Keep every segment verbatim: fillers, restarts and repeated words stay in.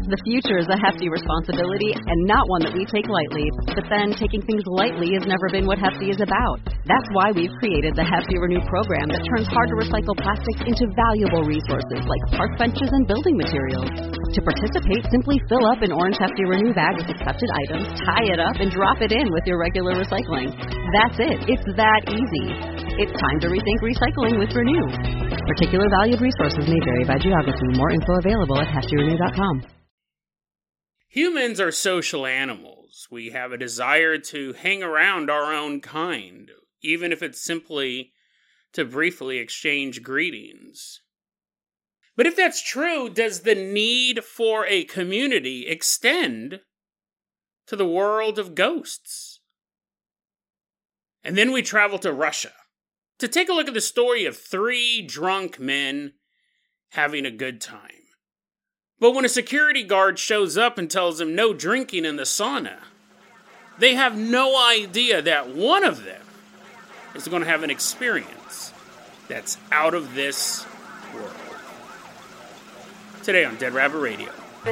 The future is a hefty responsibility and not one that we take lightly. But then, taking things lightly has never been what Hefty is about. That's why we've created the Hefty Renew program that turns hard-to-recycle plastics into valuable resources like park benches and building materials. To participate, simply fill up an orange Hefty Renew bag with accepted items, tie it up, and drop it in with your regular recycling. That's it. It's that easy. It's time to rethink recycling with Renew. Particular valued resources may vary by geography. More info available at hefty renew dot com. Humans are social animals. We have a desire to hang around our own kind, even if it's simply to briefly exchange greetings. But if that's true, does the need for a community extend to the world of ghosts? And then we travel to Russia to take a look at the story of three drunk men having a good time. But when a security guard shows up and tells them no drinking in the sauna, they have no idea that one of them is going to have an experience that's out of this world. Today on Dead Rabbit Radio.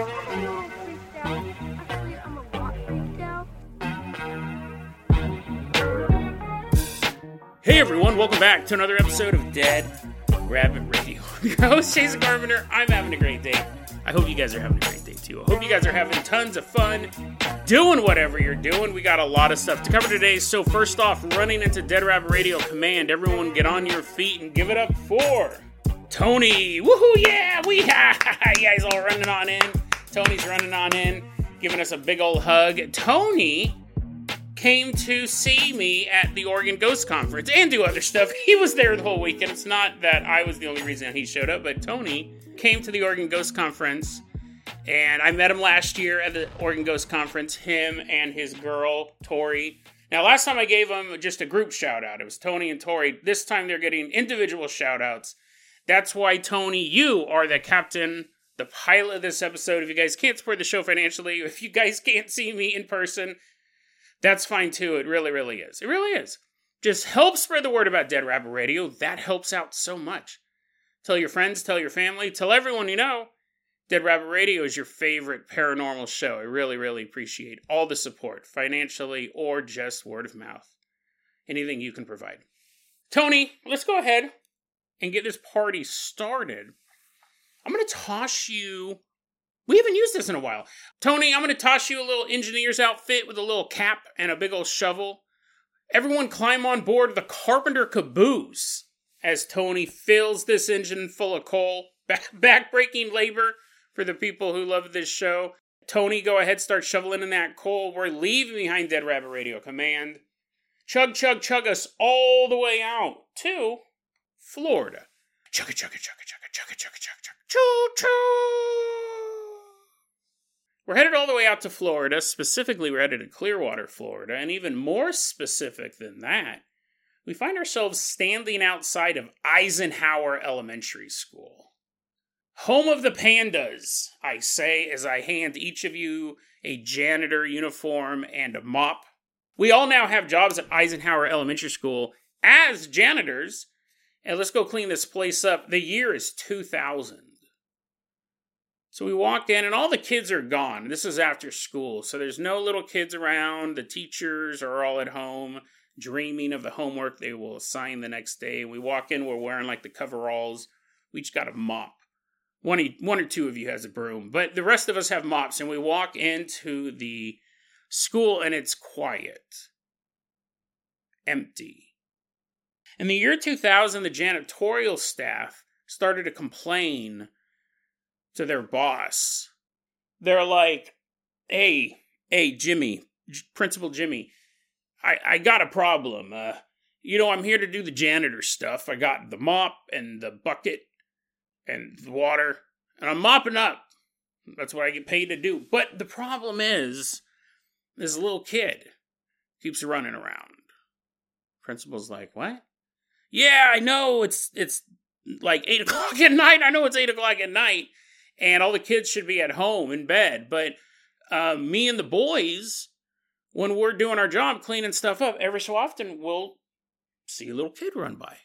Hey everyone, welcome back to another episode of Dead Rabbit Radio. I'm your host, Jason Carpenter. I'm having a great day. I hope you guys are having a great day too. I hope you guys are having tons of fun doing whatever you're doing. We got a lot of stuff to cover today. So first off, running into Dead Rabbit Radio Command, everyone get on your feet and give it up for Tony. Woohoo, yeah, we ha, you guys all running on in. Tony's running on in, giving us a big old hug. Tony came to see me at the Oregon Ghost Conference and do other stuff. He was there the whole weekend. It's not that I was the only reason he showed up, but Tony came to the Oregon Ghost Conference, and I met him last year at the Oregon Ghost Conference, him and his girl, Tori. Now, last time I gave them just a group shout-out. It was Tony and Tori. This time they're getting individual shout-outs. That's why, Tony, you are the captain, the pilot of this episode. If you guys can't support the show financially, if you guys can't see me in person, that's fine too. It really, really is. It really is. Just help spread the word about Dead Rabbit Radio. That helps out so much. Tell your friends, tell your family, tell everyone you know. Dead Rabbit Radio is your favorite paranormal show. I really, really appreciate all the support, financially or just word of mouth. Anything you can provide. Tony, let's go ahead and get this party started. I'm going to toss you... We haven't used this in a while. Tony, I'm going to toss you a little engineer's outfit with a little cap and a big old shovel. Everyone climb on board the Carpenter Caboose as Tony fills this engine full of coal. Back- back-breaking labor for the people who love this show. Tony, go ahead, start shoveling in that coal. We're leaving behind Dead Rabbit Radio Command. Chug, chug, chug us all the way out to Florida. Chugga, chugga, chugga, chugga, chugga, chugga, chugga, chugga, choo, choo. We're headed all the way out to Florida. Specifically, we're headed to Clearwater, Florida. And even more specific than that, we find ourselves standing outside of Eisenhower Elementary School. Home of the pandas, I say as I hand each of you a janitor uniform and a mop. We all now have jobs at Eisenhower Elementary School as janitors. And let's go clean this place up. The year is two thousand. So we walked in, and all the kids are gone. This is after school, so there's no little kids around. The teachers are all at home, dreaming of the homework they will assign the next day. We walk in, we're wearing like the coveralls. We each got a mop. One, one or two of you has a broom, but the rest of us have mops, and we walk into the school, and it's quiet. Empty. In the year two thousand, the janitorial staff started to complain to their boss. They're like, hey, hey, Jimmy, J- Principal Jimmy, I, I got a problem. Uh, you know, I'm here to do the janitor stuff. I got the mop and the bucket and the water, and I'm mopping up. That's what I get paid to do. But the problem is, this little kid keeps running around. Principal's like, what? Yeah, I know it's it's like eight o'clock at night. I know it's eight o'clock at night. And all the kids should be at home in bed. But uh, me and the boys, when we're doing our job, cleaning stuff up, every so often we'll see a little kid run by.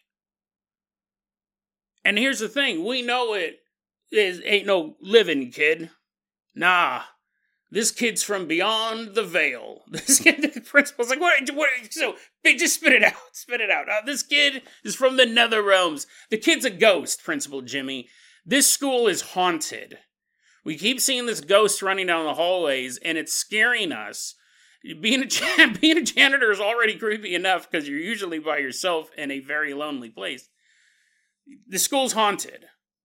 And here's the thing. We know it is ain't no living kid. Nah, this kid's from beyond the veil. This kid, the principal's like, what, what, so, just spit it out, spit it out. Uh, this kid is from the nether realms. The kid's a ghost, Principal Jimmy. This school is haunted. We keep seeing this ghost running down the hallways, and it's scaring us. Being a, jan- being a janitor is already creepy enough, because you're usually by yourself in a very lonely place. The school's haunted.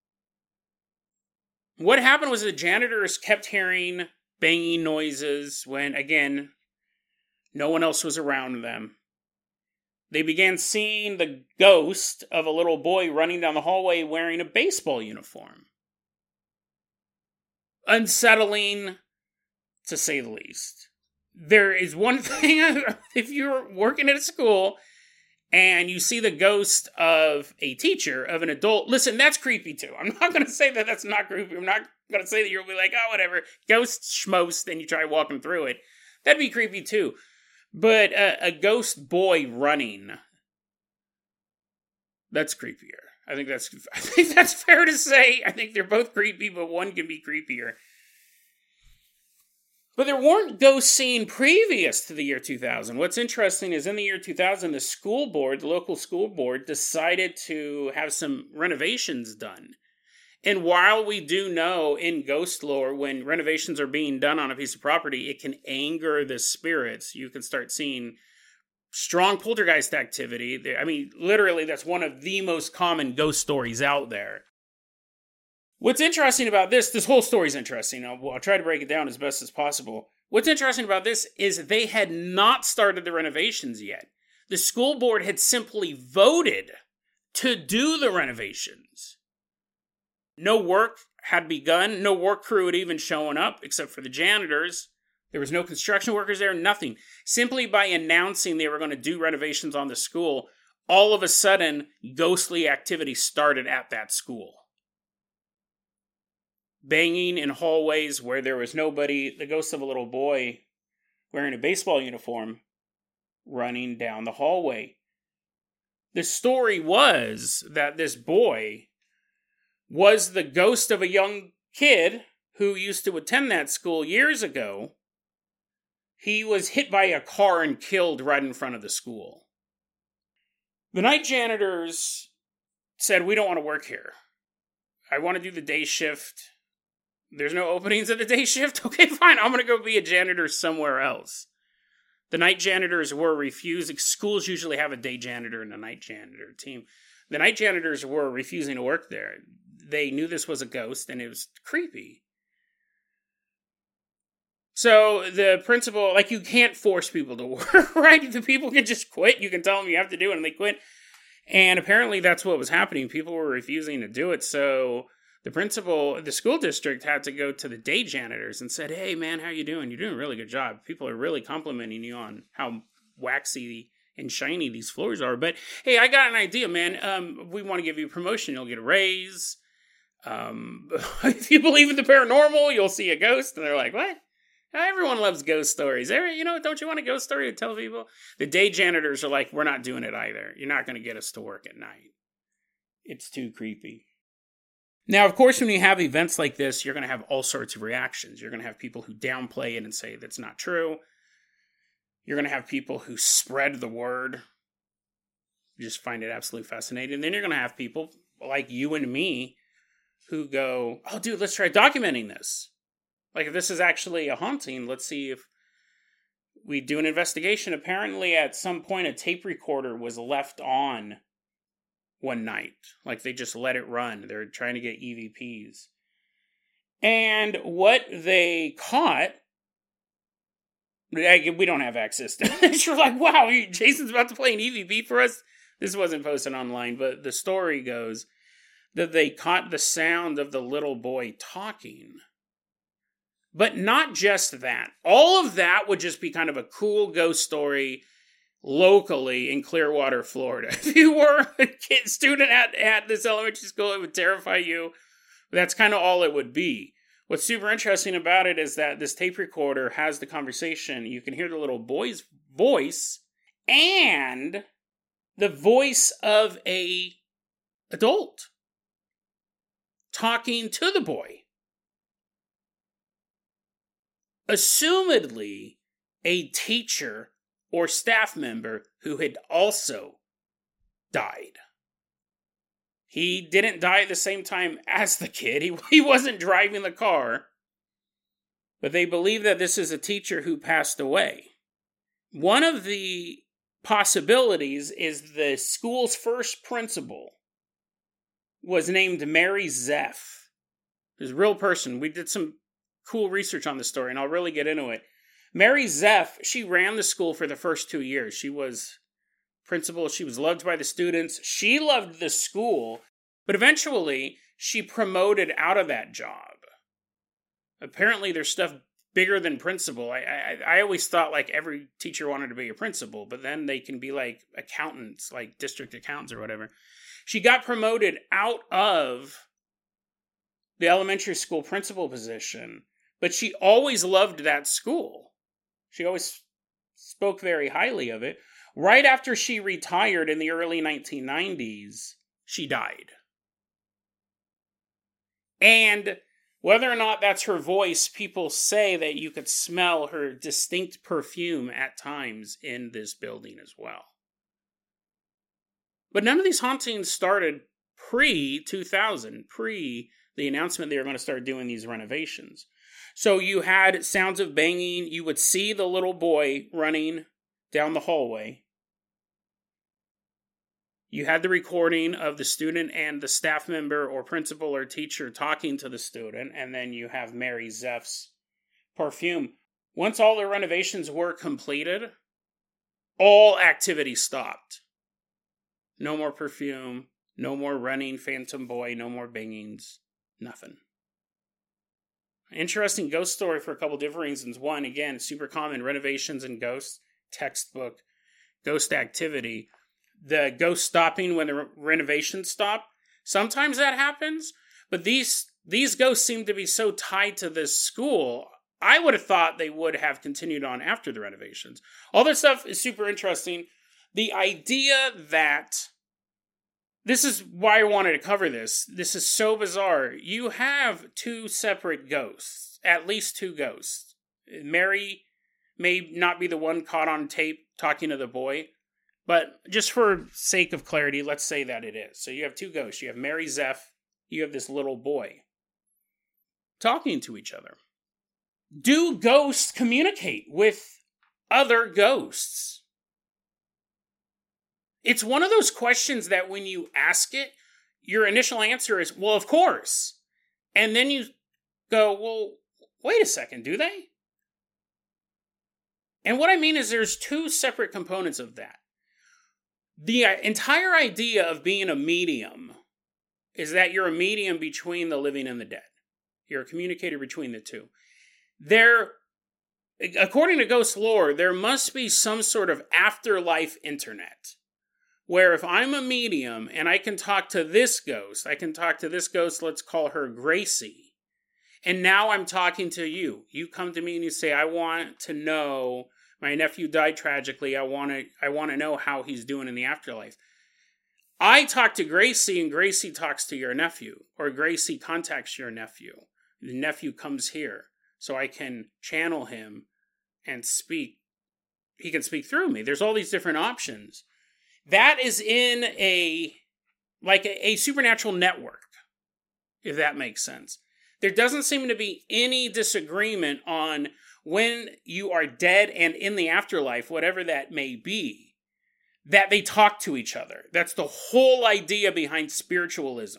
What happened was the janitors kept hearing banging noises when, again, no one else was around them. They began seeing the ghost of a little boy running down the hallway wearing a baseball uniform. Unsettling, to say the least. There is one thing, if you're working at a school and you see the ghost of a teacher, of an adult, listen, that's creepy too. I'm not going to say that that's not creepy. I'm not going to say that you'll be like, oh, whatever, ghost schmost, then you try walking through it. That'd be creepy too. But a, a ghost boy running, that's creepier. I think that's I think that's fair to say. I think they're both creepy, but one can be creepier. But there weren't ghosts seen previous to the year two thousand. What's interesting is in the year two thousand, the school board, the local school board, decided to have some renovations done. And while we do know in ghost lore, when renovations are being done on a piece of property, it can anger the spirits. You can start seeing strong poltergeist activity. I mean, literally, that's one of the most common ghost stories out there. What's interesting about this, this whole story is interesting. I'll, I'll try to break it down as best as possible. What's interesting about this is they had not started the renovations yet. The school board had simply voted to do the renovations. No work had begun. No work crew had even shown up, except for the janitors. There was no construction workers there, nothing. Simply by announcing they were going to do renovations on the school, all of a sudden, ghostly activity started at that school. Banging in hallways where there was nobody, the ghost of a little boy wearing a baseball uniform running down the hallway. The story was that this boy was the ghost of a young kid who used to attend that school years ago. He was hit by a car and killed right in front of the school. The night janitors said, we don't want to work here. I want to do the day shift. There's no openings at the day shift? Okay, fine. I'm going to go be a janitor somewhere else. The night janitors were refusing. Schools usually have a day janitor and a night janitor team. The night janitors were refusing to work there. They knew this was a ghost, and it was creepy. So the principal, like, you can't force people to work, right? The people can just quit. You can tell them you have to do it, and they quit. And apparently that's what was happening. People were refusing to do it, so the principal, the school district had to go to the day janitors and said, hey, man, how you doing? You're doing a really good job. People are really complimenting you on how waxy and shiny these floors are. But, hey, I got an idea, man. Um, we want to give you a promotion. You'll get a raise. Um, if you believe in the paranormal, you'll see a ghost. And they're like, what? Everyone loves ghost stories. Every, you know, don't you want a ghost story to tell people? The day janitors are like, we're not doing it either. You're not going to get us to work at night. It's too creepy. Now, of course, when you have events like this, you're going to have all sorts of reactions. You're going to have people who downplay it and say that's not true. You're going to have people who spread the word. You just find it absolutely fascinating. And then you're going to have people like you and me who go, oh, dude, let's try documenting this. Like, if this is actually a haunting, let's see if we do an investigation. Apparently, at some point, a tape recorder was left on one night. Like, they just let it run. They're trying to get E V Ps. And what they caught, we don't have access to it. You're like, wow, Jason's about to play an E V P for us? This wasn't posted online, but the story goes that they caught the sound of the little boy talking. But not just that. All of that would just be kind of a cool ghost story locally in Clearwater, Florida. If you were a kid, student at, at this elementary school, it would terrify you. That's kind of all it would be. What's super interesting about it is that this tape recorder has the conversation. You can hear the little boy's voice and the voice of a adult talking to the boy. assumedly a teacher or staff member who had also died. He didn't die at the same time as the kid. He, he wasn't driving the car. But they believe that this is a teacher who passed away. One of the possibilities is the school's first principal was named Mary Zeff. This real person. We did some cool research on the story, and I'll really get into it. Mary Zeff, she ran the school for the first two years. She was principal. She was loved by the students. She loved the school, but eventually she promoted out of that job. Apparently there's stuff bigger than principal. I, I I always thought like every teacher wanted to be a principal, but then they can be like accountants, like district accountants or whatever. She got promoted out of the elementary school principal position, but she always loved that school. She always spoke very highly of it. Right after she retired in the early nineteen nineties, she died. And whether or not that's her voice, people say that you could smell her distinct perfume at times in this building as well. But none of these hauntings started pre two thousand, pre the announcement they were going to start doing these renovations. So you had sounds of banging. You would see the little boy running down the hallway. You had the recording of the student and the staff member or principal or teacher talking to the student, and then you have Mary Zeff's perfume. Once all the renovations were completed, all activity stopped. No more perfume, no more running phantom boy, no more bangings, nothing. Interesting ghost story for a couple different reasons. One, again, super common, renovations and ghosts, textbook, ghost activity. The ghost stopping when the re- renovations stop. Sometimes that happens, but these these ghosts seem to be so tied to this school, I would have thought they would have continued on after the renovations. All this stuff is super interesting. The idea that, this is why I wanted to cover this. This is so bizarre. You have two separate ghosts, at least two ghosts. Mary may not be the one caught on tape talking to the boy, but just for sake of clarity, let's say that it is. So you have two ghosts. You have Mary Zeff. You have this little boy talking to each other. Do ghosts communicate with other ghosts? It's one of those questions that when you ask it, your initial answer is, well, of course. And then you go, well, wait a second, do they? And what I mean is there's two separate components of that. The entire idea of being a medium is that you're a medium between the living and the dead. You're a communicator between the two. There, according to ghost lore, there must be some sort of afterlife internet, where if I'm a medium and I can talk to this ghost, I can talk to this ghost, let's call her Gracie, and now I'm talking to you. You come to me and you say, I want to know, my nephew died tragically, I want to I want to know how he's doing in the afterlife. I talk to Gracie and Gracie talks to your nephew, or Gracie contacts your nephew. The nephew comes here, so I can channel him and speak. He can speak through me. There's all these different options. That is in a, like a, a supernatural network, if that makes sense. There doesn't seem to be any disagreement on when you are dead and in the afterlife, whatever that may be, that they talk to each other. That's the whole idea behind spiritualism.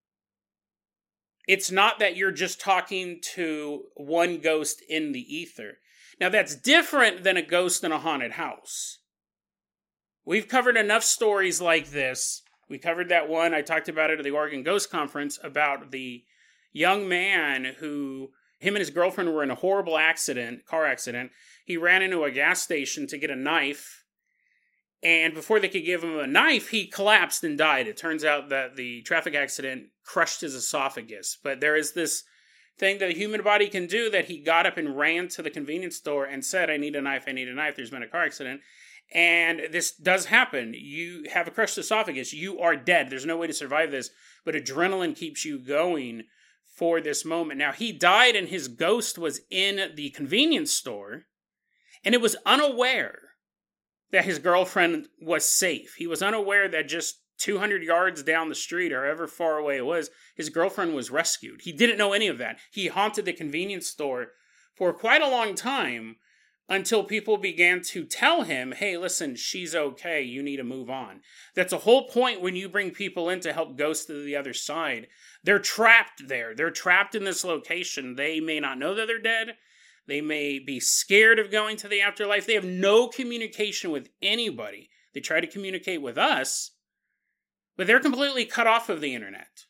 It's not that you're just talking to one ghost in the ether. Now, that's different than a ghost in a haunted house. We've covered enough stories like this. We covered that one, I talked about it at the Oregon Ghost Conference, about the young man who, him and his girlfriend were in a horrible accident, car accident. He ran into a gas station to get a knife, and before they could give him a knife, he collapsed and died. It turns out that the traffic accident crushed his esophagus. But there is this thing that a human body can do, that he got up and ran to the convenience store and said, I need a knife, I need a knife, there's been a car accident. And this does happen. You have a crushed esophagus. You are dead. There's no way to survive this. But adrenaline keeps you going for this moment. Now, he died and his ghost was in the convenience store, and it was unaware that his girlfriend was safe. He was unaware that just two hundred yards down the street, or however far away it was, his girlfriend was rescued. He didn't know any of that. He haunted the convenience store for quite a long time until people began to tell him, hey, listen, she's okay. You need to move on. That's the whole point when you bring people in to help ghosts to the other side. They're trapped there. They're trapped in this location. They may not know that they're dead. They may be scared of going to the afterlife. They have no communication with anybody. They try to communicate with us, but they're completely cut off of the internet.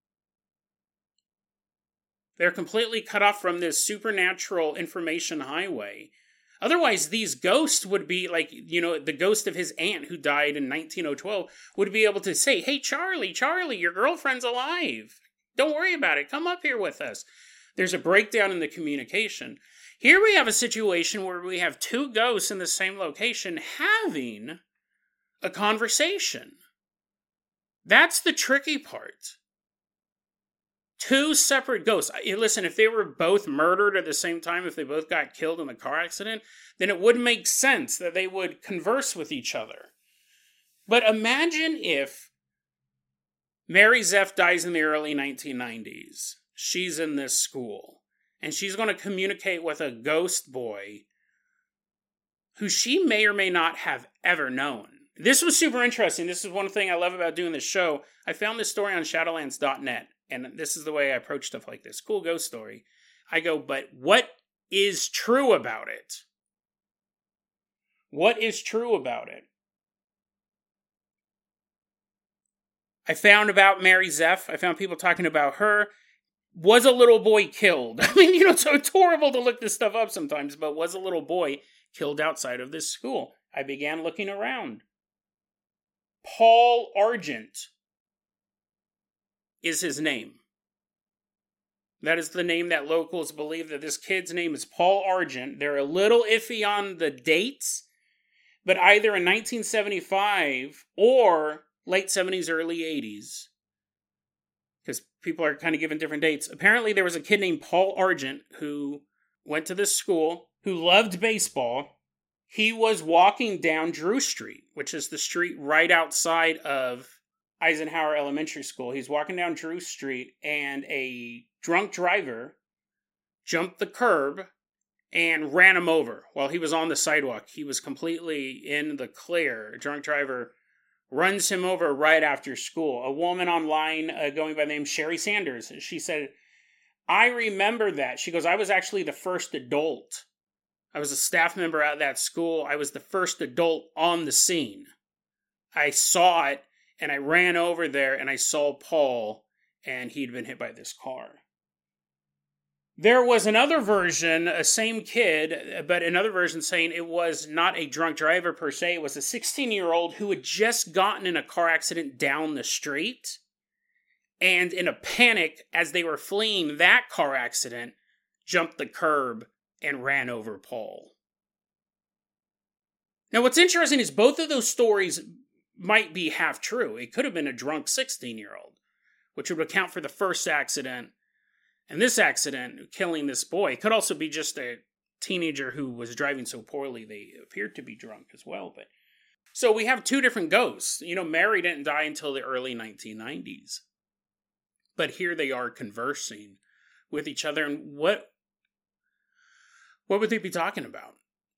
They're completely cut off from this supernatural information highway. Otherwise, these ghosts would be like, you know, the ghost of his aunt who died in nineteen twelve would be able to say, hey, Charlie, Charlie, your girlfriend's alive. Don't worry about it. Come up here with us. There's a breakdown in the communication. Here we have a situation where we have two ghosts in the same location having a conversation. That's the tricky part. Two separate ghosts. Listen, if they were both murdered at the same time, if they both got killed in a car accident, then it would make sense that they would converse with each other. But imagine if Mary Zeff dies in the early nineteen nineties. She's in this school, and she's going to communicate with a ghost boy who she may or may not have ever known. This was super interesting. This is one thing I love about doing this show. I found this story on shadowlands dot net. And this is the way I approach stuff like this. Cool ghost story. I go, but what is true about it? What is true about it? I found about Mary Zeff. I found people talking about her. Was a little boy killed? I mean, you know, so it's horrible to look this stuff up sometimes, but was a little boy killed outside of this school? I began looking around. Paul Argent is his name. That is the name that locals believe that this kid's name is Paul Argent. They're a little iffy on the dates, but either in nineteen seventy-five or late seventies, early eighties, because people are kind of given different dates. Apparently there was a kid named Paul Argent who went to this school, who loved baseball. He was walking down Drew Street, which is the street right outside of Eisenhower Elementary School. He's walking down Drew Street, and a drunk driver jumped the curb and ran him over while he was on the sidewalk. He was completely in the clear. A drunk driver runs him over right after school. A woman online uh, going by the name Sherry Sanders, she said, I remember that. She goes, I was actually the first adult. I was a staff member at that school. I was the first adult on the scene. I saw it. And I ran over there and I saw Paul, and he'd been hit by this car. There was another version, a same kid, but another version saying it was not a drunk driver per se. It was a sixteen-year-old who had just gotten in a car accident down the street. And in a panic, as they were fleeing that car accident, jumped the curb and ran over Paul. Now, what's interesting is both of those stories might be half true. It could have been a drunk sixteen-year-old, which would account for the first accident and this accident, killing this boy. It could also be just a teenager who was driving so poorly they appeared to be drunk as well. But so we have two different ghosts. You know, Mary didn't die until the early nineteen nineties. But here they are conversing with each other. And what, what would they be talking about?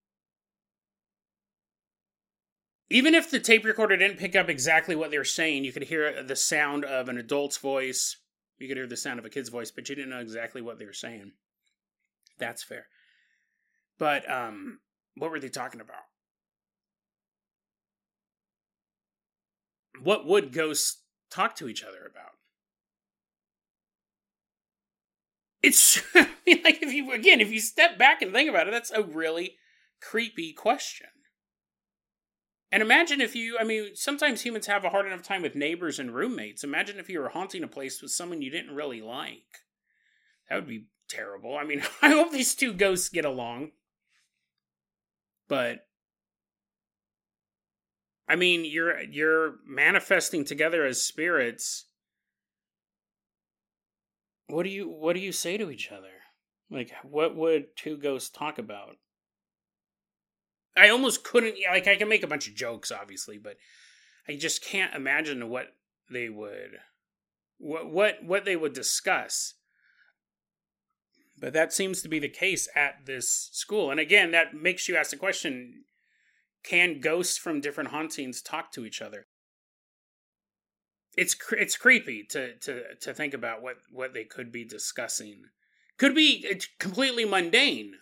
Even if the tape recorder didn't pick up exactly what they were saying, you could hear the sound of an adult's voice. You could hear the sound of a kid's voice, but you didn't know exactly what they were saying. That's fair. But um, what were they talking about? What would ghosts talk to each other about? It's, I mean, like, if you, again, if you step back and think about it, that's a really creepy question. And imagine if you, I mean, sometimes humans have a hard enough time with neighbors and roommates. Imagine if you were haunting a place with someone you didn't really like. That would be terrible. I mean, I hope these two ghosts get along. But, I mean, you're you're manifesting together as spirits what do you what do you say to each other? Like, what would two ghosts talk about? I almost couldn't, like, I can make a bunch of jokes, obviously, but I just can't imagine what they would, what what what they would discuss. But that seems to be the case at this school. And again, that makes you ask the question, can ghosts from different hauntings talk to each other? It's it's creepy to to to think about what, what they could be discussing. Could be completely mundane.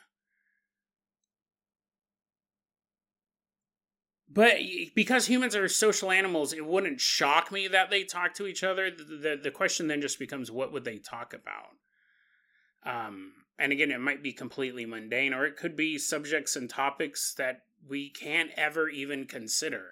But because humans are social animals, it wouldn't shock me that they talk to each other. The, the, the question then just becomes, what would they talk about? Um, and again, it might be completely mundane, or it could be subjects and topics that we can't ever even consider.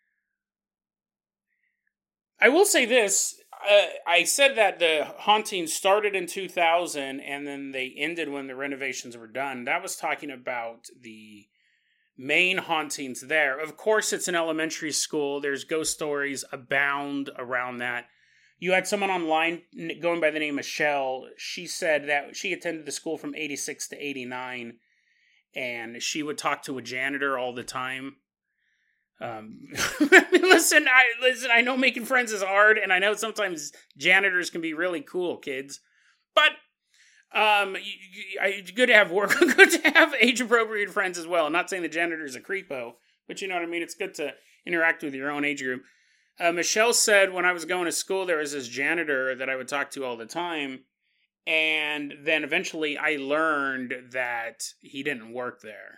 I will say this. Uh, I said that the haunting started in two thousand and then they ended when the renovations were done. That was talking about the main hauntings there. Of course, it's an elementary school. There's ghost stories abound around that. You had someone online going by the name of Michelle. She said that she attended the school from eighty-six to eighty-nine, and she would talk to a janitor all the time. Um, listen, I listen. I know making friends is hard, and I know sometimes janitors can be really cool, kids. But um, you, you, it's good to have work, good to have age-appropriate friends as well. I'm not saying the janitor's a creepo, but you know what I mean. It's good to interact with your own age group. Uh, Michelle said when I was going to school, there was this janitor that I would talk to all the time, and then eventually I learned that he didn't work there.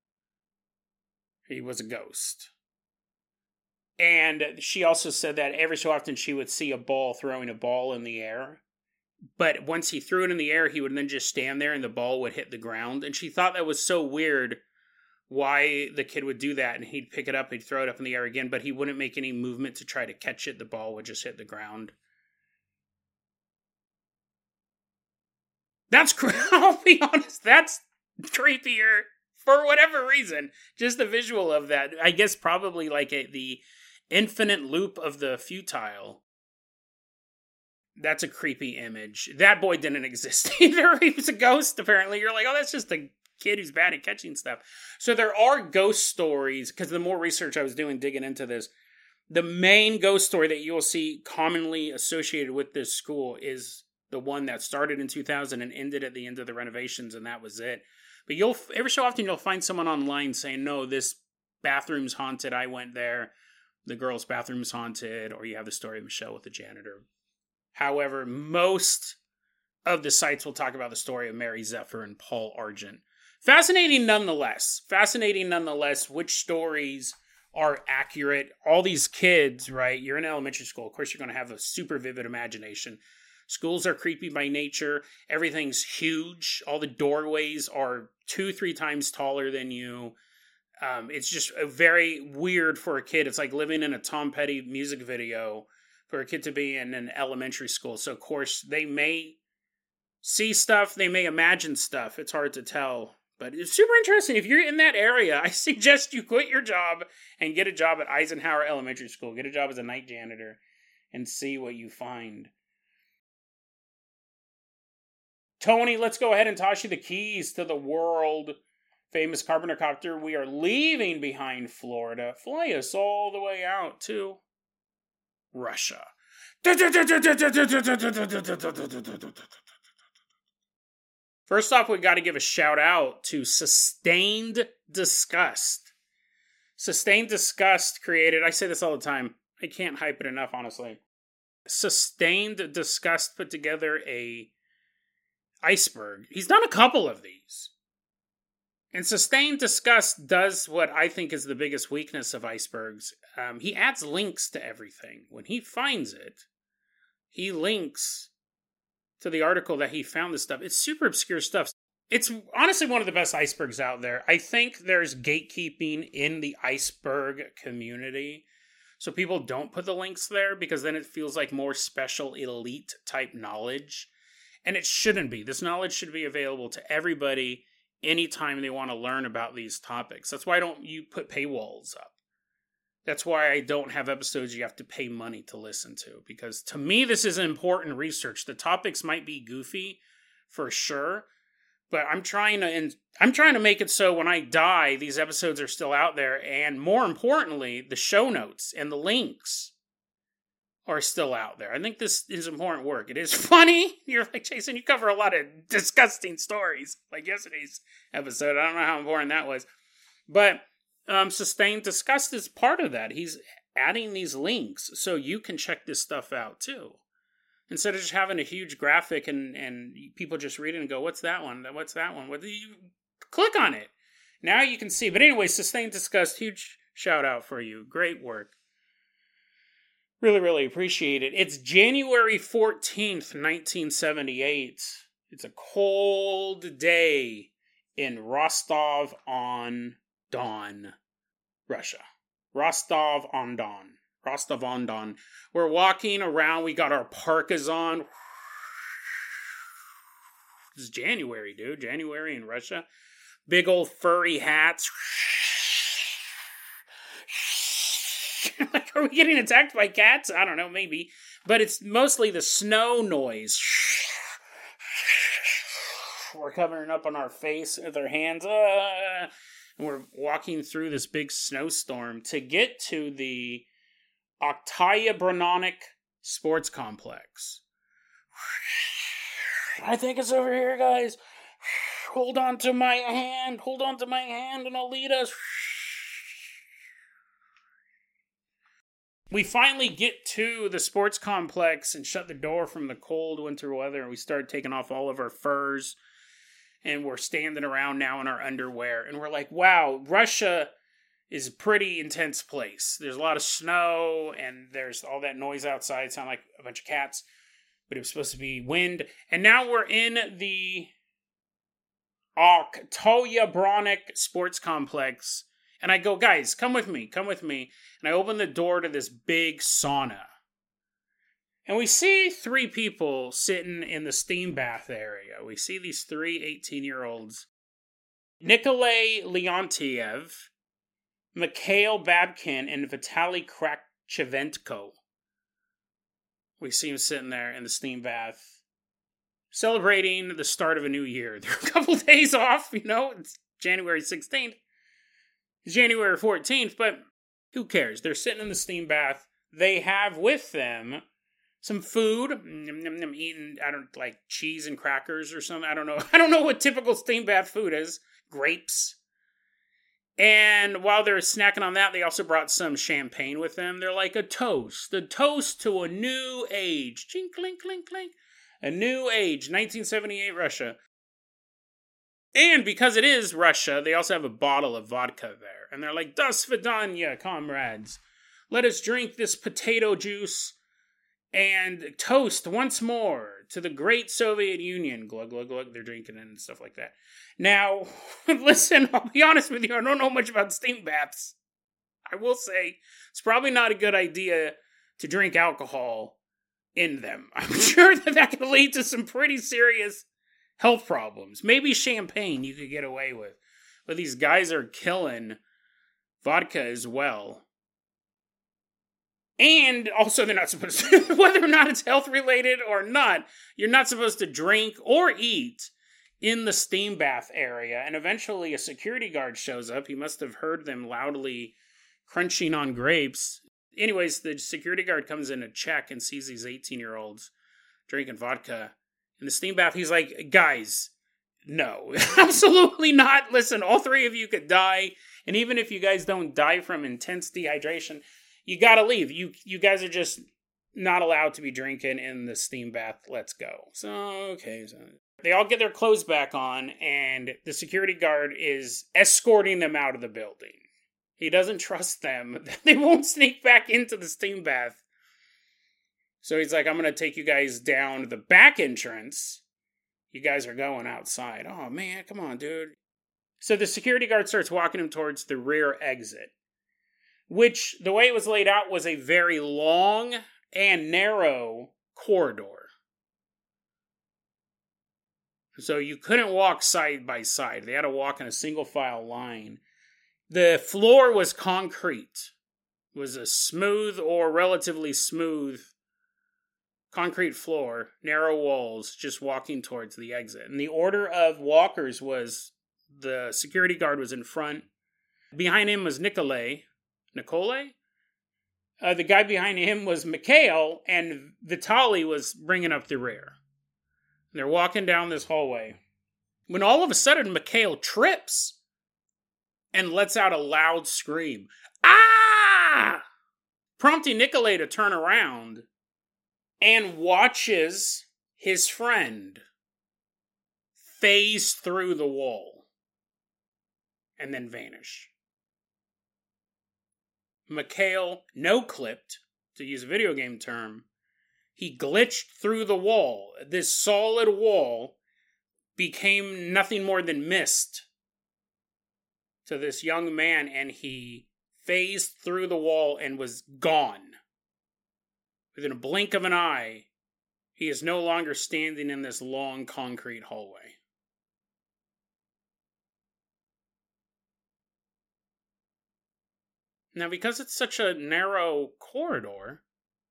He was a ghost. And she also said that every so often she would see a ball throwing a ball in the air. But once he threw it in the air, he would then just stand there and the ball would hit the ground. And she thought that was so weird why the kid would do that. And he'd pick it up, he'd throw it up in the air again, but he wouldn't make any movement to try to catch it. The ball would just hit the ground. That's, I'll be honest, that's creepier for whatever reason. Just the visual of that. I guess probably like a, the infinite loop of the futile. That's a creepy image. That boy didn't exist either. He was a ghost, apparently. You're like, oh, that's just a kid who's bad at catching stuff. So there are ghost stories, because the more research I was doing digging into this, the main ghost story that you will see commonly associated with this school is the one that started in two thousand and ended at the end of the renovations, and that was it. But you'll every so often you'll find someone online saying, no, this bathroom's haunted, I went there, the girl's bathroom's haunted, or you have the story of Michelle with the janitor. However, most of the sites will talk about the story of Mary Zephyr and Paul Argent. Fascinating nonetheless. Fascinating nonetheless which stories are accurate. All these kids, right? You're in elementary school. Of course, you're going to have a super vivid imagination. Schools are creepy by nature. Everything's huge. All the doorways are two, three times taller than you. Um, it's just a very weird for a kid. It's like living in a Tom Petty music video for a kid to be in an elementary school. So, of course, they may see stuff. They may imagine stuff. It's hard to tell. But it's super interesting. If you're in that area, I suggest you quit your job and get a job at Eisenhower Elementary School. Get a job as a night janitor and see what you find. Tony, let's go ahead and toss you the keys to the world famous Carpenter Copter. We are leaving behind Florida. Fly us all the way out to Russia. First off, we got to give a shout out to Sustained Disgust. Sustained Disgust created, I say this all the time, I can't hype it enough, honestly. Sustained Disgust put together a iceberg. He's done a couple of these. And Sustained Disgust does what I think is the biggest weakness of icebergs. Um, he adds links to everything. When he finds it, he links to the article that he found this stuff. It's super obscure stuff. It's honestly one of the best icebergs out there. I think there's gatekeeping in the iceberg community. So people don't put the links there because then it feels like more special elite type knowledge. And it shouldn't be. This knowledge should be available to everybody anytime they want to learn about these topics. That's why don't you put paywalls up. That's why I don't have episodes you have to pay money to listen to. Because to me, this is important research. The topics might be goofy, for sure. But I'm trying to and I'm trying to make it so when I die, these episodes are still out there. And more importantly, the show notes and the links are still out there. I think this is important work. It is funny. You're like, Jason, you cover a lot of disgusting stories. Like yesterday's episode. I don't know how important that was. But um, Sustained Disgust is part of that. He's adding these links so you can check this stuff out too. Instead of just having a huge graphic and, and people just read it and go, what's that one? What's that one? What do you click on it? Now you can see. But anyway, Sustained Disgust, huge shout out for you. Great work. Really, really appreciate it. It's January fourteenth, nineteen seventy-eight. It's a cold day in Rostov-on-Don, Russia. Rostov-on-Don. Rostov-on-Don. We're walking around. We got our parkas on. It's January, dude. January in Russia. Big old furry hats. Like, are we getting attacked by cats? I don't know, maybe. But it's mostly the snow noise. We're covering up on our face with our hands. Uh, and we're walking through this big snowstorm to get to the Oktyabrnonik Sports Complex. I think it's over here, guys. Hold on to my hand. Hold on to my hand and I'll lead us. We finally get to the sports complex and shut the door from the cold winter weather, and we start taking off all of our furs, and we're standing around now in our underwear, and we're like, wow, Russia is a pretty intense place. There's a lot of snow, and there's all that noise outside. It sounds like a bunch of cats, but it was supposed to be wind. And now we're in the Oktyabrnonik Sports Complex, and I go, guys, come with me, come with me. And I open the door to this big sauna. And we see three people sitting in the steam bath area. We see these three eighteen-year-olds. Nikolay Leontiev, Mikhail Babkin, and Vitaly Kravchenko. We see them sitting there in the steam bath, celebrating the start of a new year. They're a couple days off, you know, it's January sixteenth. It's January fourteenth, but who cares? They're sitting in the steam bath. They have with them some food, eating, I don't like cheese and crackers or something. I don't know. I don't know what typical steam bath food is. Grapes. And while they're snacking on that, they also brought some champagne with them. They're like a toast. A toast to a new age. Chink, clink, clink, clink. A new age. nineteen seventy-eight Russia. And because it is Russia, they also have a bottle of vodka there. And they're like, Das Svidanya, comrades. Let us drink this potato juice and toast once more to the great Soviet Union. Glug, glug, glug. They're drinking it and stuff like that. Now, listen, I'll be honest with you. I don't know much about steam baths. I will say it's probably not a good idea to drink alcohol in them. I'm sure that that could lead to some pretty serious health problems. Maybe champagne you could get away with. But these guys are killing vodka as well. And also they're not supposed to, whether or not it's health related or not, you're not supposed to drink or eat in the steam bath area. And eventually a security guard shows up. He must have heard them loudly crunching on grapes. Anyways, the security guard comes in to check and sees these eighteen-year-olds drinking vodka in the steam bath. He's like, guys, no, absolutely not. Listen, all three of you could die. And even if you guys don't die from intense dehydration, you gotta leave. You you guys are just not allowed to be drinking in the steam bath. Let's go. So, okay. So they all get their clothes back on, and the security guard is escorting them out of the building. He doesn't trust them. They won't sneak back into the steam bath. So he's like, I'm going to take you guys down to the back entrance. You guys are going outside. Oh, man, come on, dude. So the security guard starts walking him towards the rear exit, which, the way it was laid out, was a very long and narrow corridor. So you couldn't walk side by side. They had to walk in a single file line. The floor was concrete. was a smooth or relatively smooth concrete floor, narrow walls, just walking towards the exit. And the order of walkers was the security guard was in front. Behind him was Nikolay. Nikolay? Uh, the guy behind him was Mikhail, and Vitaly was bringing up the rear. They're walking down this hallway, when all of a sudden Mikhail trips and lets out a loud scream. Ah! Prompting Nikolay to turn around and watches his friend phase through the wall and then vanish. Mikhail no-clipped, to use a video game term. He glitched through the wall. This solid wall became nothing more than mist to this young man, and he phased through the wall and was gone. Within a blink of an eye, he is no longer standing in this long concrete hallway. Now, because it's such a narrow corridor,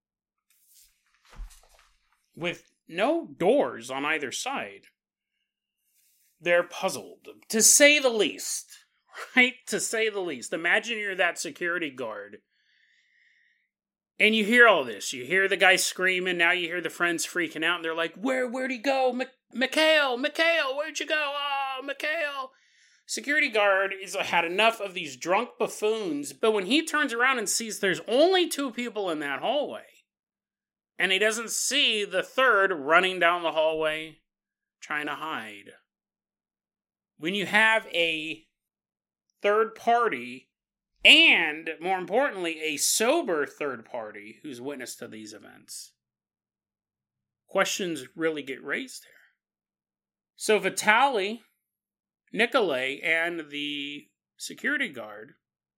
with no doors on either side, they're puzzled, to say the least. Right? To say the least. Imagine you're that security guard, and you hear all this. You hear the guy screaming, now you hear the friends freaking out, and they're like, Where, where'd he go? M- Mikhail, Mikhail, where'd you go? Oh, Mikhail. Security guard is had enough of these drunk buffoons, but when he turns around and sees there's only two people in that hallway, and he doesn't see the third running down the hallway trying to hide. When you have a third party, and more importantly, a sober third party who's witness to these events, questions really get raised here. So Vitaly, Nikolay, and the security guard,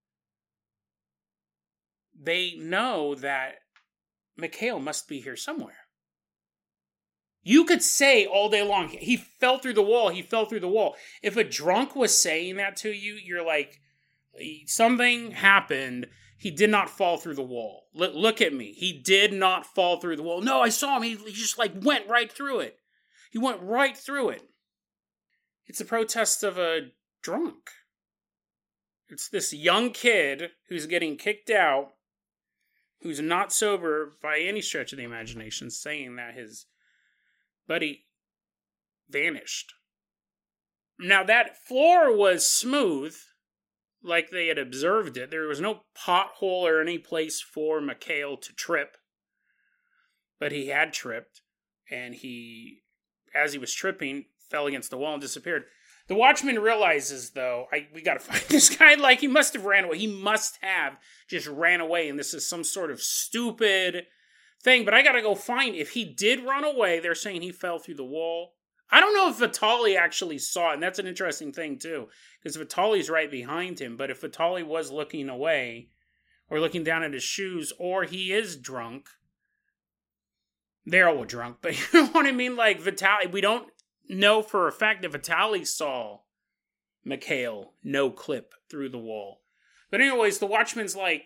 they know that Mikhail must be here somewhere. You could say all day long, he fell through the wall, he fell through the wall. If a drunk was saying that to you, you're like, something happened. He did not fall through the wall. L- look at me. He did not fall through the wall. No, I saw him. He, he just like went right through it. He went right through it. It's a protest of a drunk. It's this young kid who's getting kicked out, who's not sober by any stretch of the imagination, saying that his buddy vanished. Now, that floor was smooth, like they had observed it. There was no pothole or any place for Mikhail to trip. But he had tripped, and he, as he was tripping, fell against the wall and disappeared. The watchman realizes, though, I we gotta find this guy. Like, he must have ran away. He must have just ran away, and this is some sort of stupid thing. But I gotta go find, if he did run away, they're saying he fell through the wall. I don't know if Vitaly actually saw it, and that's an interesting thing, too, because Vitaly's right behind him. But if Vitaly was looking away, or looking down at his shoes, or he is drunk, they're all drunk, but you know what I mean? Like, Vitaly, we don't know for a fact that Vitaly saw Mikhail no clip through the wall. But anyways, the watchman's like,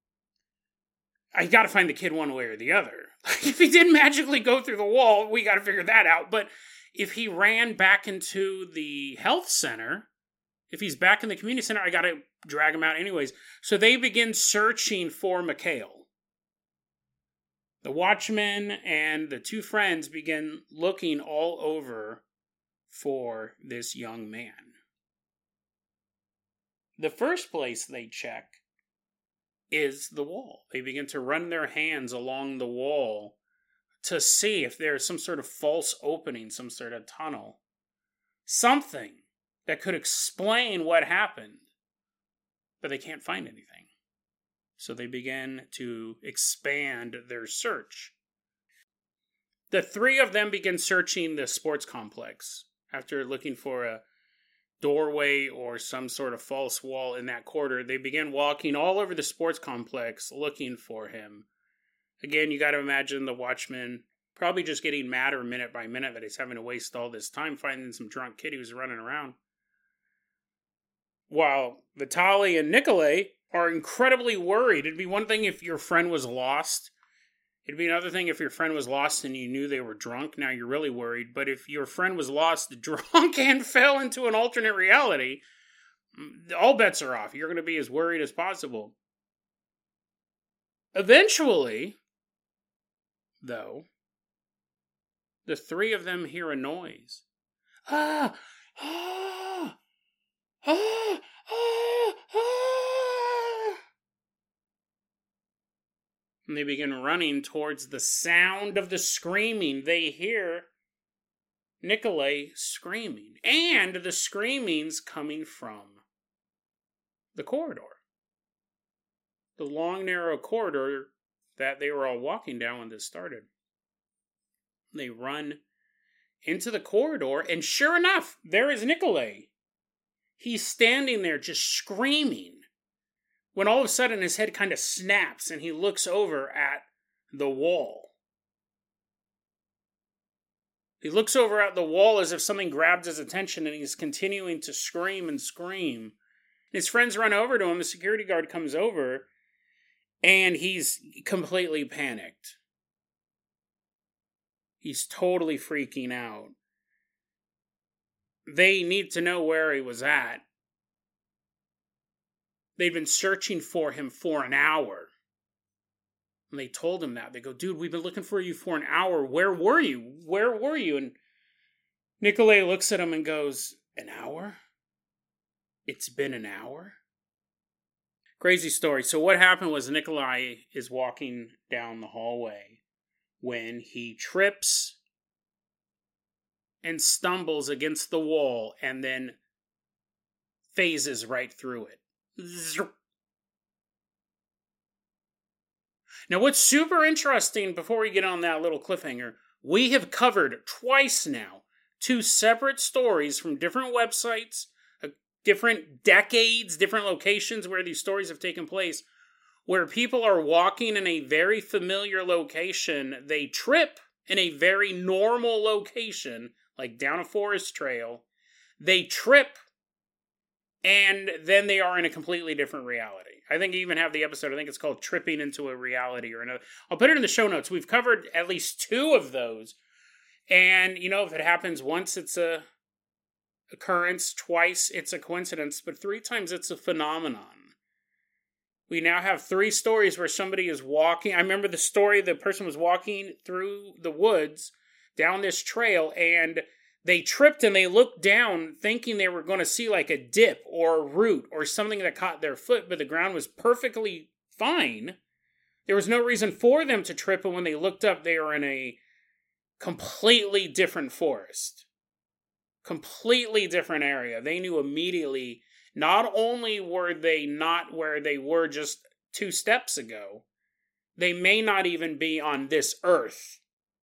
I gotta find the kid one way or the other. If he didn't magically go through the wall, we gotta figure that out. But if he ran back into the health center, if he's back in the community center, I gotta drag him out anyways. So they begin searching for Mikhail. The watchman and the two friends begin looking all over for this young man. The first place they check is the wall. They begin to run their hands along the wall to see if there's some sort of false opening, some sort of tunnel. Something that could explain what happened. But they can't find anything. So they begin to expand their search. The three of them begin searching the sports complex after looking for a doorway or some sort of false wall in that corridor. They begin walking all over the sports complex looking for him. Again, you got to imagine the watchman probably just getting madder minute by minute that he's having to waste all this time finding some drunk kid who's running around. While Vitaly and Nikolay are incredibly worried. It'd be one thing if your friend was lost. It'd be another thing if your friend was lost and you knew they were drunk. Now you're really worried. But if your friend was lost, drunk, and fell into an alternate reality, all bets are off. You're going to be as worried as possible. Eventually, though, the three of them hear a noise. Ah! Ah! Ah! Ah! Ah! And they begin running towards the sound of the screaming. They hear Nikolai screaming. And the screaming's coming from the corridor. The long, narrow corridor that they were all walking down when this started. They run into the corridor, and sure enough, there is Nikolai. He's standing there just screaming. When all of a sudden his head kind of snaps and he looks over at the wall. He looks over at the wall as if something grabbed his attention, and he's continuing to scream and scream. His friends run over to him. The security guard comes over, and he's completely panicked. He's totally freaking out. They need to know where he was at. They'd been searching for him for an hour. And they told him that. They go, dude, we've been looking for you for an hour. Where were you? Where were you? And Nikolai looks at him and goes, an hour? It's been an hour? Crazy story. So what happened was Nikolai is walking down the hallway when he trips and stumbles against the wall and then phases right through it. Now, what's super interesting, before we get on that little cliffhanger, we have covered twice now two separate stories from different websites, uh, different decades, different locations where these stories have taken place, where people are walking in a very familiar location. They trip in a very normal location, like down a forest trail. They trip, and then they are in a completely different reality. I think I even have the episode, I think it's called Tripping into a Reality or another. I'll put it in the show notes. We've covered at least two of those. And, you know, if it happens once, it's a occurrence. Twice, it's a coincidence. But three times, it's a phenomenon. We now have three stories where somebody is walking. I remember the story, the person was walking through the woods down this trail, and they tripped and they looked down thinking they were going to see like a dip or a root or something that caught their foot, but the ground was perfectly fine. There was no reason for them to trip, and when they looked up, they were in a completely different forest. Completely different area. They knew immediately, not only were they not where they were just two steps ago, they may not even be on this earth.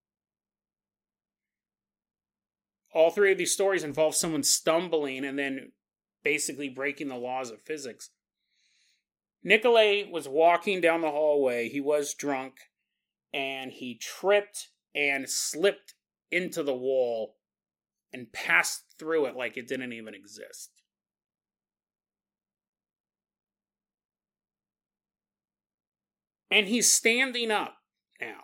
All three of these stories involve someone stumbling and then basically breaking the laws of physics. Nikolai was walking down the hallway. He was drunk, and he tripped and slipped into the wall and passed through it like it didn't even exist. And he's standing up now.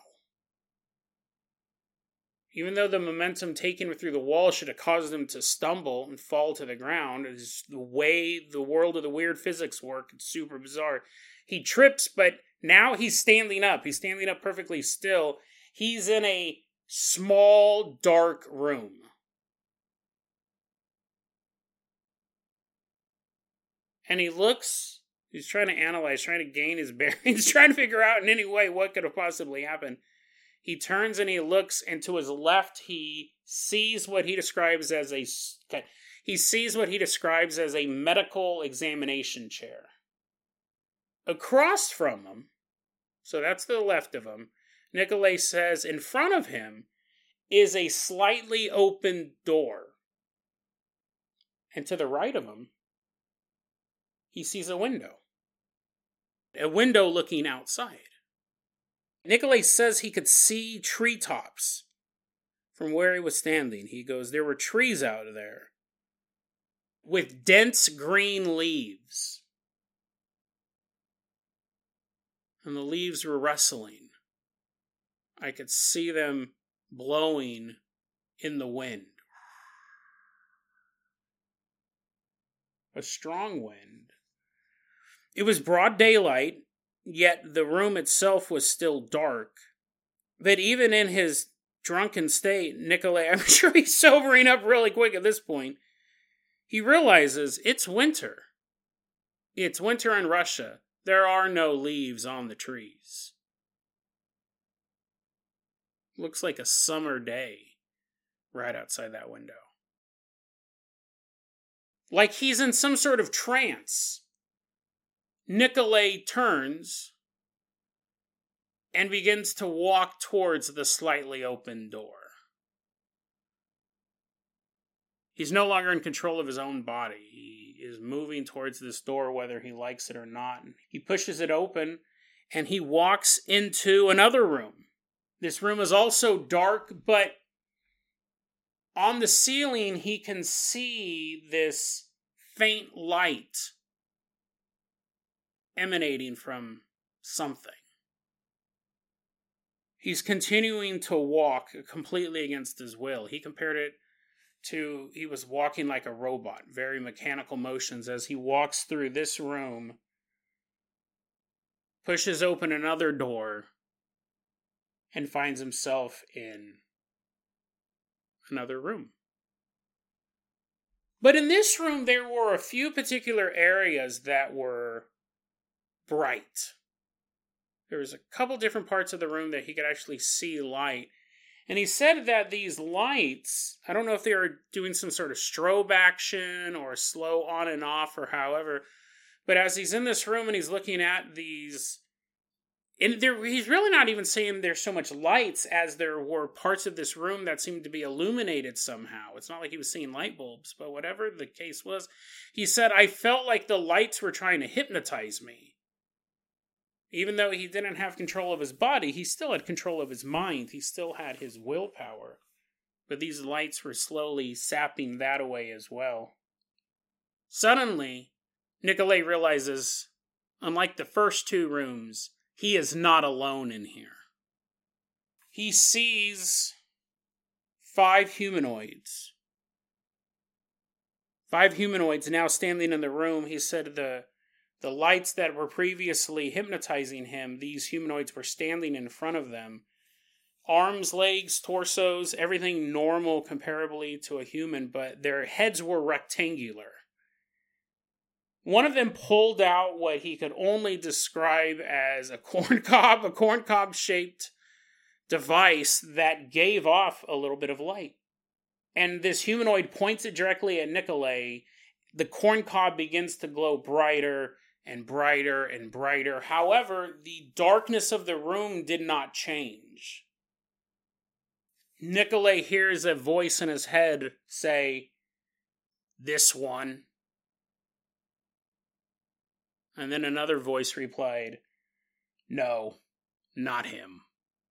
Even though the momentum taken through the wall should have caused him to stumble and fall to the ground, it's the way the world of the weird physics work. It's super bizarre. He trips, but now he's standing up. He's standing up perfectly still. He's in a small, dark room. And he looks, he's trying to analyze, trying to gain his bearings, trying to figure out in any way what could have possibly happened. He turns and he looks, and to his left, he sees what he describes as a he sees what he describes as a medical examination chair. Across from him, so that's to the left of him, Nikolai says in front of him is a slightly open door. And to the right of him, he sees a window. A window looking outside. Nikolai says he could see treetops from where he was standing. He goes, there were trees out there with dense green leaves. and the leaves were rustling. I could see them blowing in the wind. A strong wind. It was broad daylight, yet the room itself was still dark. But even in his drunken state, Nikolai, I'm sure he's sobering up really quick at this point, he realizes it's winter. It's winter in Russia. There are no leaves on the trees. Looks like a summer day right outside that window. Like he's in some sort of trance. Nikolai turns and begins to walk towards the slightly open door. He's no longer in control of his own body. He is moving towards this door whether he likes it or not. He pushes it open and he walks into another room. This room is also dark, but on the ceiling he can see this faint light emanating from something. He's continuing to walk completely against his will. He compared it to, he was walking like a robot, very mechanical motions as he walks through this room, pushes open another door, and finds himself in another room. But in this room, there were a few particular areas that were bright. There was a couple different parts of the room that he could actually see light. And he said that these lights, I don't know if they were doing some sort of strobe action or slow on and off or however, but as he's in this room and he's looking at these, and there, he's really not even saying there's so much lights as there were parts of this room that seemed to be illuminated somehow. It's not like he was seeing light bulbs, but whatever the case was, he said, I felt like the lights were trying to hypnotize me. Even though he didn't have control of his body, he still had control of his mind. He still had his willpower. But these lights were slowly sapping that away as well. Suddenly, Nikolai realizes, unlike the first two rooms, he is not alone in here. He sees five humanoids. Five humanoids now standing in the room. He said the The lights that were previously hypnotizing him, these humanoids were standing in front of them. Arms, legs, torsos, everything normal comparably to a human, but their heads were rectangular. One of them pulled out what he could only describe as a corn cob, a corn cob shaped device that gave off a little bit of light. And this humanoid points it directly at Nikolai. The corn cob begins to glow brighter and brighter and brighter. However, the darkness of the room did not change. Nikolai hears a voice in his head say, "This one." And then another voice replied, "No, not him."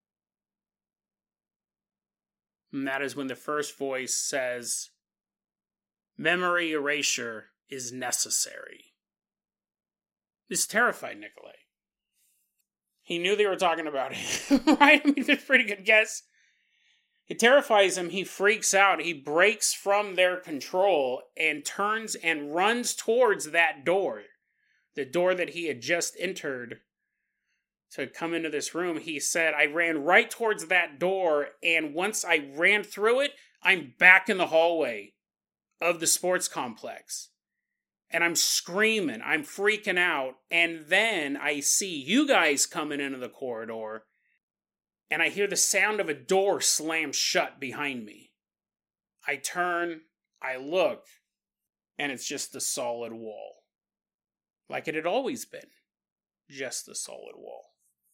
And that is when the first voice says, "Memory erasure is necessary." This terrified Nikolai. He knew they were talking about him, right? I mean, it's a pretty good guess. It terrifies him. He freaks out. He breaks from their control and turns and runs towards that door. The door that he had just entered to come into this room. He said, I ran right towards that door, and once I ran through it, I'm back in the hallway of the sports complex. And I'm screaming, I'm freaking out, and then I see you guys coming into the corridor, and I hear the sound of a door slam shut behind me. I turn, I look, and it's just the solid wall. Like it had always been. Just the solid wall.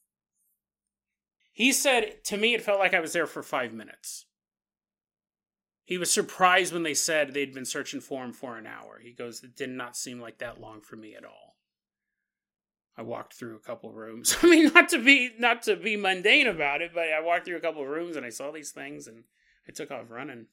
He said, to me, it felt like I was there for five minutes. He was surprised when they said they'd been searching for him for an hour. He goes, it did not seem like that long for me at all. I walked through a couple rooms. I mean, not to be not to be mundane about it, but I walked through a couple of rooms and I saw these things and I took off running.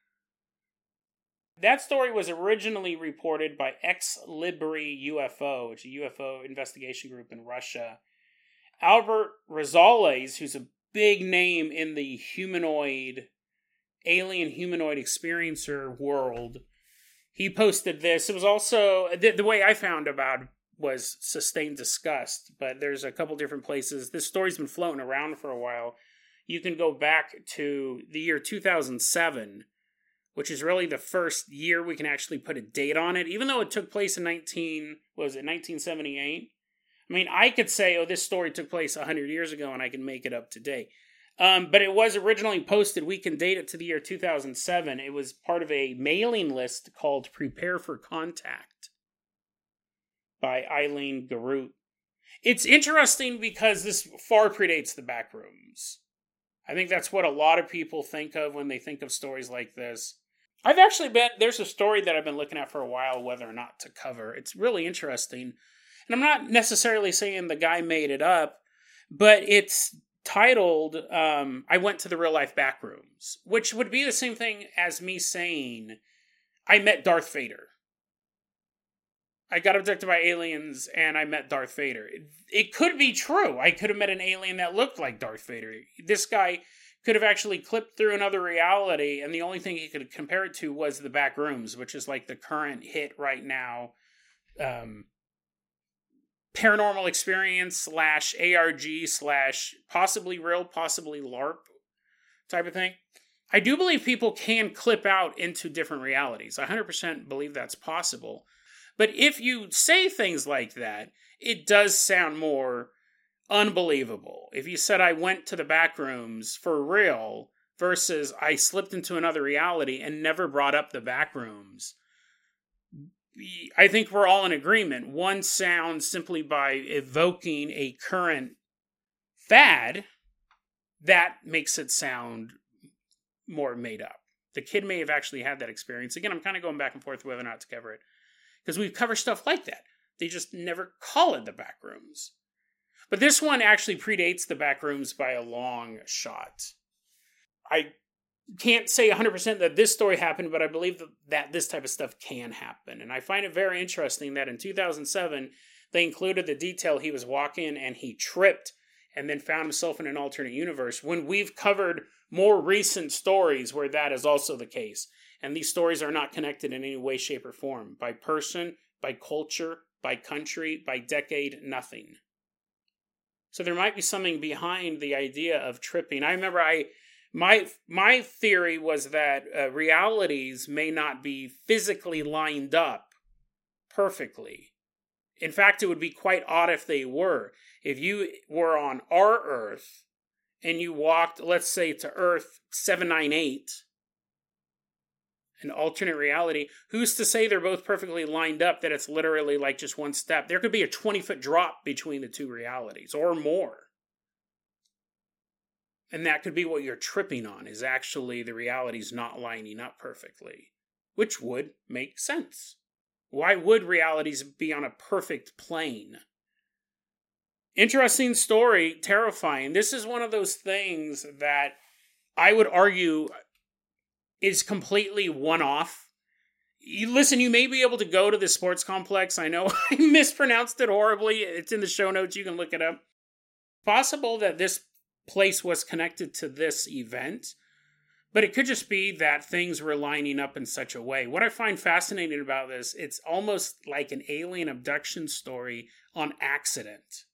That story was originally reported by Ex Libri U F O, which is a U F O investigation group in Russia. Albert Rosales, who's a big name in the humanoid, alien humanoid experiencer world, he posted this. It was also, the, the way I found about it was Sustained Disgust, but there's a couple different places. This story's been floating around for a while. You can go back to the year two thousand seven, which is really the first year we can actually put a date on it, even though it took place in nineteen, what was it, nineteen seventy-eight? I mean, I could say, oh, this story took place one hundred years ago, and I can make it up to date. Um, but it was originally posted, we can date it to the year two thousand seven. It was part of a mailing list called Prepare for Contact by Eileen Garut. It's interesting because this far predates the Backrooms. I think that's what a lot of people think of when they think of stories like this. I've actually been, there's a story that I've been looking at for a while, whether or not to cover. It's really interesting. And I'm not necessarily saying the guy made it up, but it's titled, um, I Went to the Real Life Backrooms, which would be the same thing as me saying, I met Darth Vader. I got abducted by aliens and I met Darth Vader. It, it could be true. I could have met an alien that looked like Darth Vader. This guy could have actually clipped through another reality, and the only thing he could compare it to was the Backrooms, which is like the current hit right now. Um, paranormal experience slash A R G slash possibly real, possibly LARP type of thing. I do believe people can clip out into different realities. I one hundred percent believe that's possible. But if you say things like that, it does sound more unbelievable. If you said I went to the Backrooms for real versus I slipped into another reality and never brought up the Backrooms, I think we're all in agreement. One sounds simply by evoking a current fad, that makes it sound more made up. The kid may have actually had that experience. Again, I'm kind of going back and forth whether or not to cover it, because we cover stuff like that. They just never call it the Backrooms. But this one actually predates the Backrooms by a long shot. I can't say one hundred percent that this story happened, but I believe that, that this type of stuff can happen. And I find it very interesting that in two thousand seven, they included the detail he was walking and he tripped and then found himself in an alternate universe, when we've covered more recent stories where that is also the case. And these stories are not connected in any way, shape, or form. By person, by culture, by country, by decade, nothing. So there might be something behind the idea of tripping. I remember I my my theory was that uh, realities may not be physically lined up perfectly. In fact, it would be quite odd if they were. If you were on our Earth and you walked, let's say, to Earth seven ninety-eight, an alternate reality, who's to say they're both perfectly lined up, that it's literally like just one step? There could be a twenty-foot drop between the two realities, or more. And that could be what you're tripping on, is actually the realities not lining up perfectly. Which would make sense. Why would realities be on a perfect plane? Interesting story, terrifying. This is one of those things that I would argue is completely one-off. You, listen, you may be able to go to the sports complex. I know I mispronounced it horribly. It's in the show notes. You can look it up. Possible that this place was connected to this event, but it could just be that things were lining up in such a way. What I find fascinating about this, it's almost like an alien abduction story on accident.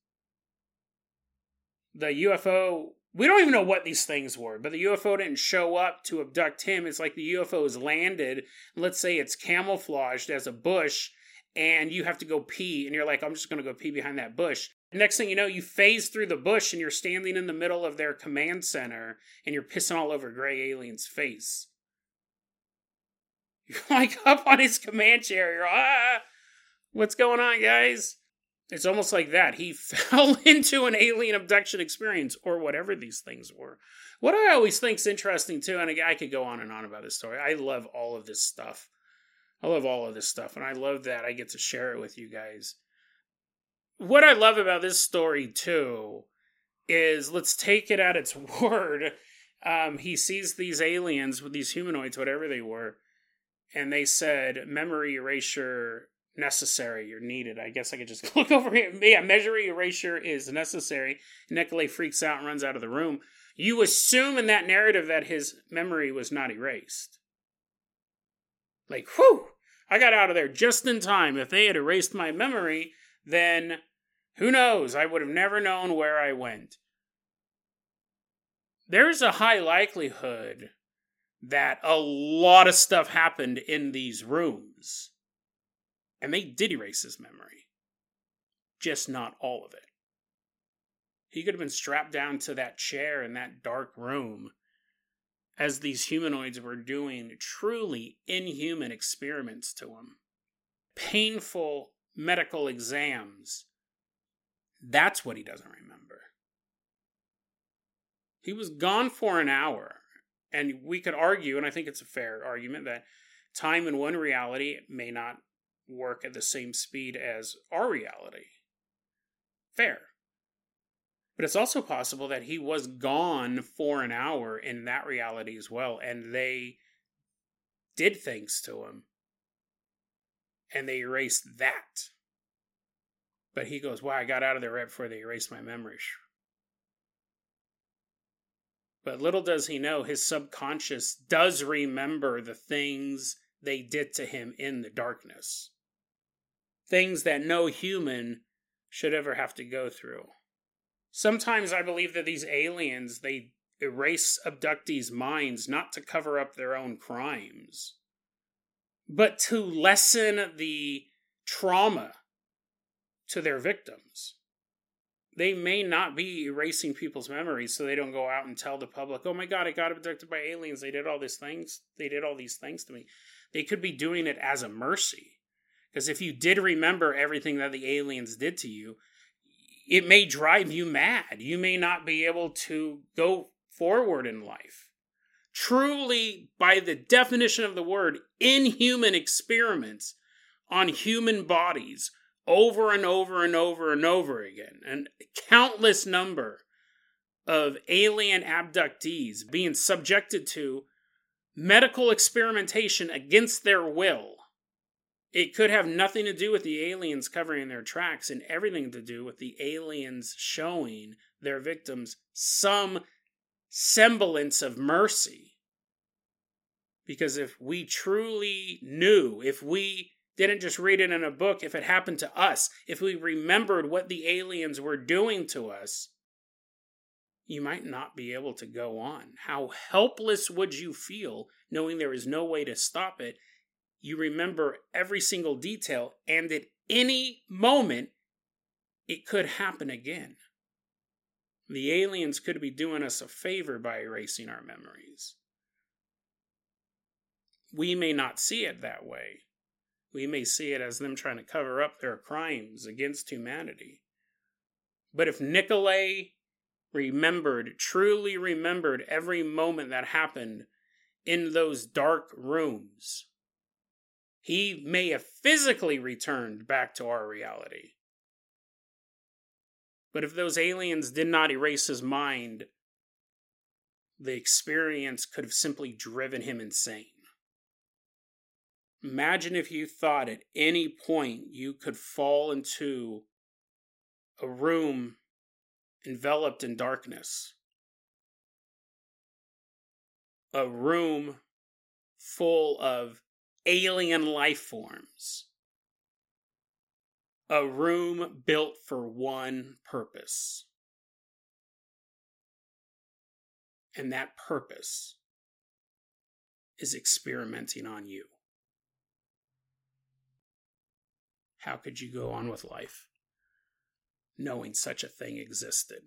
The U F O, we don't even know what these things were, but the U F O didn't show up to abduct him. It's like the U F O has landed, and let's say it's camouflaged as a bush, and you have to go pee, and you're like, I'm just going to go pee behind that bush. Next thing you know, you phase through the bush, and you're standing in the middle of their command center, and you're pissing all over Gray Alien's face. You're like up on his command chair, you're ah, what's going on, guys? It's almost like that. He fell into an alien abduction experience, or whatever these things were. What I always think is interesting, too, and I could go on and on about this story. I love all of this stuff. I love all of this stuff, and I love that I get to share it with you guys. What I love about this story, too, is, let's take it at its word. Um, he sees these aliens, with these humanoids, whatever they were, and they said, memory erasure necessary or needed. I guess I could just look over here. Yeah, measure erasure is necessary. Nicolay freaks out and runs out of the room. You assume in that narrative that his memory was not erased. Like, whew, I got out of there just in time. If they had erased my memory, then who knows? I would have never known where I went. There's a high likelihood that a lot of stuff happened in these rooms. And they did erase his memory. Just not all of it. He could have been strapped down to that chair in that dark room as these humanoids were doing truly inhuman experiments to him. Painful medical exams. That's what he doesn't remember. He was gone for an hour. And we could argue, and I think it's a fair argument, that time in one reality may not work at the same speed as our reality. Fair. But it's also possible that he was gone for an hour in that reality as well, and they did things to him. And they erased that. But he goes, wow, I got out of there right before they erased my memory. But little does he know, his subconscious does remember the things they did to him in the darkness. Things that no human should ever have to go through. Sometimes I believe that these aliens, they erase abductees' minds not to cover up their own crimes, but to lessen the trauma to their victims. They may not be erasing people's memories so they don't go out and tell the public, oh my God, I got abducted by aliens. They did all these things. They did all these things to me. They could be doing it as a mercy. Because if you did remember everything that the aliens did to you, it may drive you mad. You may not be able to go forward in life. Truly, by the definition of the word, inhuman experiments on human bodies over and over and over and over again. And countless number of alien abductees being subjected to medical experimentation against their will. It could have nothing to do with the aliens covering their tracks and everything to do with the aliens showing their victims some semblance of mercy. Because if we truly knew, if we didn't just read it in a book, if it happened to us, if we remembered what the aliens were doing to us, you might not be able to go on. How helpless would you feel knowing there is no way to stop it? You remember every single detail, and at any moment, it could happen again. The aliens could be doing us a favor by erasing our memories. We may not see it that way. We may see it as them trying to cover up their crimes against humanity. But if Nicolay remembered, truly remembered every moment that happened in those dark rooms, he may have physically returned back to our reality. But if those aliens did not erase his mind, the experience could have simply driven him insane. Imagine if you thought at any point you could fall into a room enveloped in darkness. A room full of alien life forms. A room built for one purpose. And that purpose is experimenting on you. How could you go on with life knowing such a thing existed?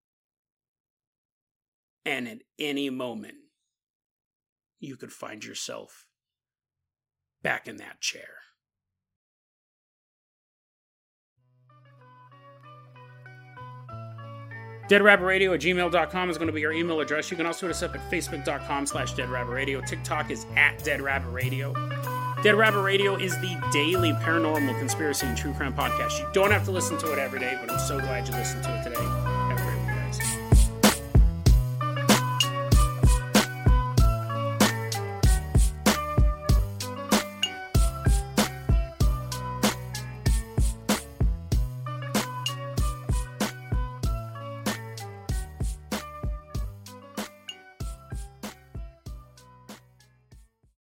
And at any moment, you could find yourself back in that chair. deadrabbitradio at gmail dot com is going to be our email address. You can also hit us up at facebook.com slash deadrabbitradio. TikTok is at deadrabbitradio. Dead Rabbit Radio is the daily paranormal conspiracy and true crime podcast. You don't have to listen to it every day, but I'm so glad you listened to it today. Have a great one, guys.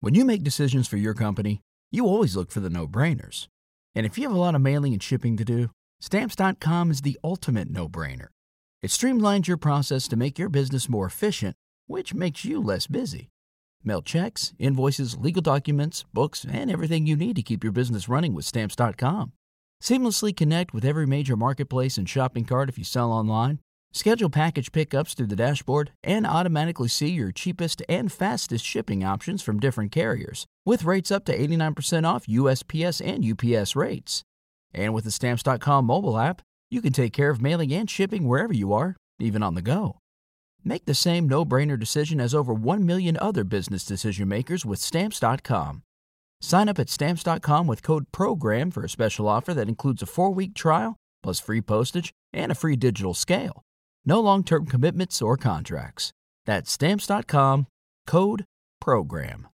When you make decisions for your company, you always look for the no-brainers. And if you have a lot of mailing and shipping to do, Stamps dot com is the ultimate no-brainer. It streamlines your process to make your business more efficient, which makes you less busy. Mail checks, invoices, legal documents, books, and everything you need to keep your business running with Stamps dot com. Seamlessly connect with every major marketplace and shopping cart if you sell online. Schedule package pickups through the dashboard and automatically see your cheapest and fastest shipping options from different carriers, with rates up to eighty-nine percent off U S P S and U P S rates. And with the Stamps dot com mobile app, you can take care of mailing and shipping wherever you are, even on the go. Make the same no-brainer decision as over one million other business decision makers with Stamps dot com. Sign up at Stamps dot com with code PROGRAM for a special offer that includes a four-week trial, plus free postage and a free digital scale. No long-term commitments or contracts. That's Stamps dot com, code PROGRAM.